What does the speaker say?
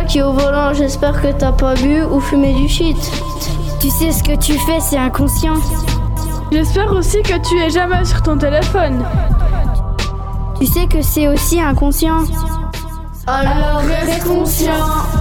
qui est au volant, j'espère que t'as pas bu ou fumé du shit. Tu sais ce que tu fais, c'est inconscient. J'espère aussi que tu es jamais sur ton téléphone. Tu sais que c'est aussi inconscient. Alors reste conscient.